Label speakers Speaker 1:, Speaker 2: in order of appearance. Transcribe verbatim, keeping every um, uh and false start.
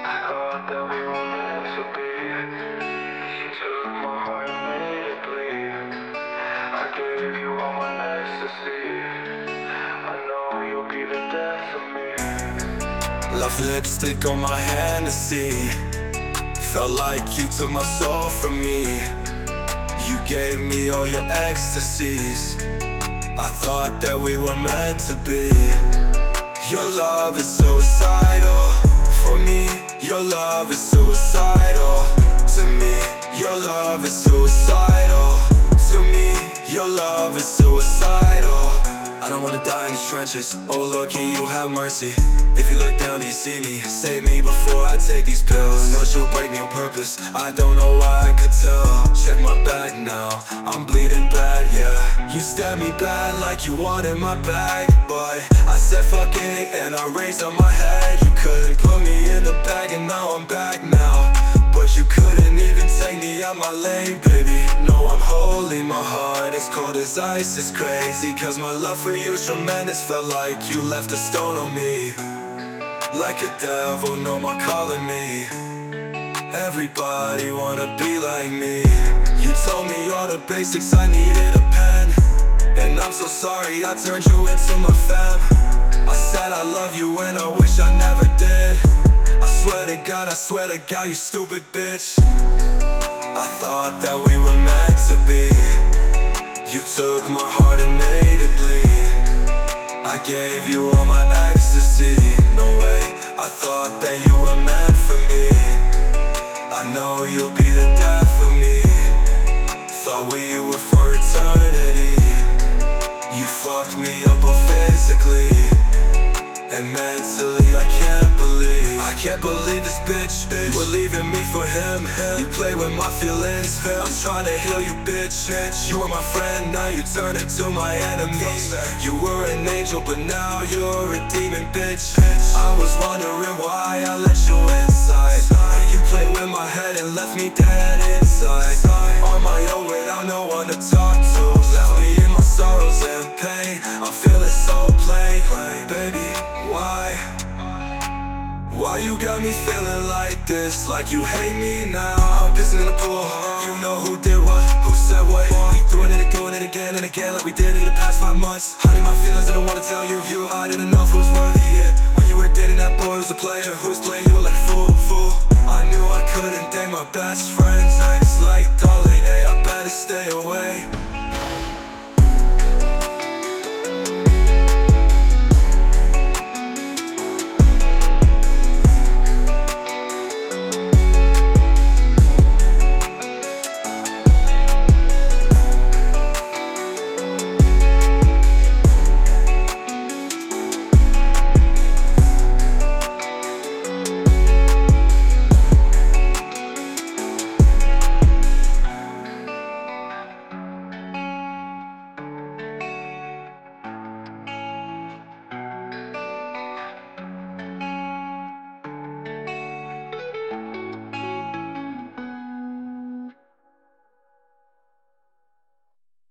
Speaker 1: I thought that we were meant to be. You took my heart and made it bleed. I gave you all my ecstasy. I know you'll be the death of me.
Speaker 2: Left lipstick on my Hennessy. Felt like you took my soul from me. You gave me all your ecstasies. I thought that we were meant to be. Your love is suicidal. For me, your love is suicidal. To me, your love is suicidal. To me, your love is suicidal. I don't wanna die in these trenches. Oh Lord, can you have mercy? If you look down, do you see me? Save me before I take these pills. No, she'll break me on purpose. I don't know why I could tell. Check my back now, I'm bleeding bad, yeah. You stabbed me bad like you wanted my bag, but I said fuck it and I raised up my head. You couldn't put me in the bag and now I'm back now. But you couldn't even take me out my lane, baby. No, I'm holding my heart, it's cold as ice, it's crazy. Cause my love for you's tremendous. Felt like you left a stone on me. Like a devil, no more calling me. Everybody wanna be like me. You told me all the basics, I needed a pen. And I'm so sorry I turned you into my fam. I said I love you and I wish I never did. I swear to God, I swear to God, you stupid bitch. I thought that we were meant to be. You took my heart and made it bleed. I gave you all my ecstasy. No way, I thought that you were meant for me. I know you'll be the death of me. Thought we were for eternity. You fucked me up both physically and mentally. I can't believe, I can't believe this bitch, bitch. You were leaving me for him, him. You play with my feelings, him. I'm trying to heal you, bitch, bitch. You were my friend, now you turned into my enemy. You were an angel, but now you're a demon, bitch. I was wondering why I let you inside. You played with my head and left me dead inside. On my own without no one to talk to. Left me in my sorrows and pain. I'm feeling so plain, baby, why? Why you got me feeling like this? Like you hate me now. I'm pissing in the pool. You know who did what, who said what. Doing it, doing it again and again like we did in the past five months. Hiding my feelings, I don't wanna tell you. You, I didn't know if it was worthy it. When you were dating that boy who was a player, who was playing you like a fool, fool. I knew I couldn't date my best friend.